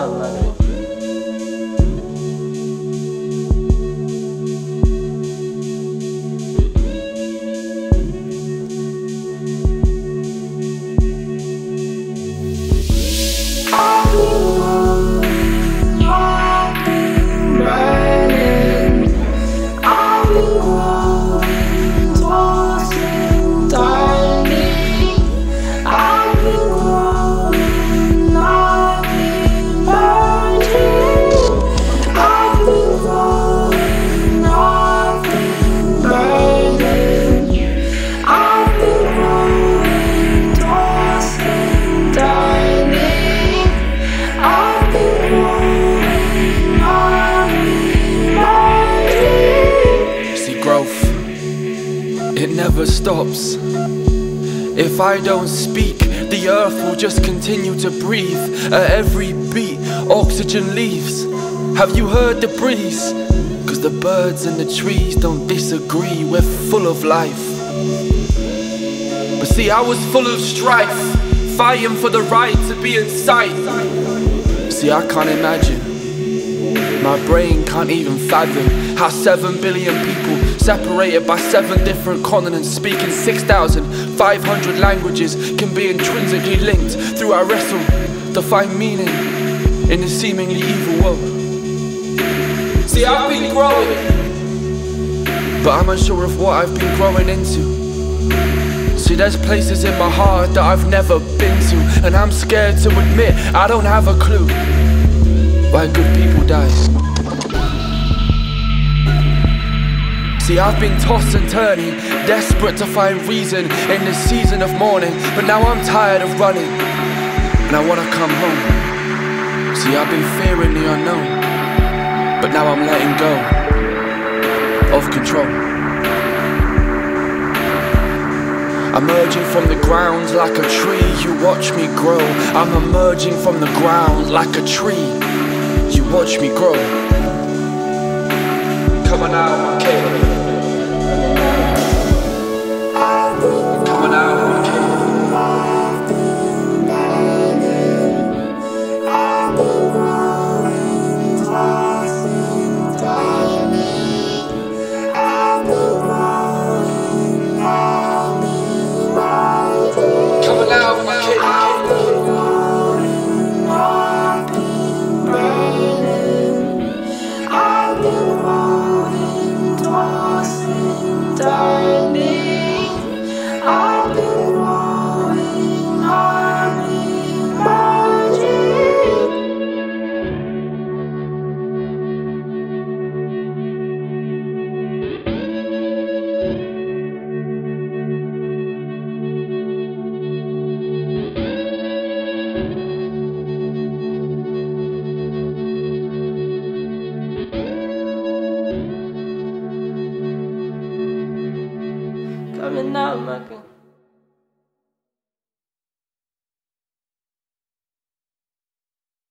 sound like it. It never stops. If I don't speak, the earth will just continue to breathe. At every beat, oxygen leaves. Have you heard the breeze? Cause the birds and the trees don't disagree. We're full of life. But see, I was full of strife, fighting for the right to be in sight. See, I can't imagine, my brain can't even fathom how 7 billion people separated by 7 different continents, speaking 6,500 languages, can be intrinsically linked through our wrestle to find meaning in this seemingly evil world. See, I've been growing, but I'm unsure of what I've been growing into. See, there's places in my heart that I've never been to, and I'm scared to admit I don't have a clue why good people die. See, I've been tossed and turning, desperate to find reason in this season of mourning. But now I'm tired of running, and I wanna come home. See, I've been fearing the unknown, but now I'm letting go of control. I'm emerging from the ground like a tree, you watch me grow. I'm emerging from the ground like a tree, you watch me grow. Come on now, my kid.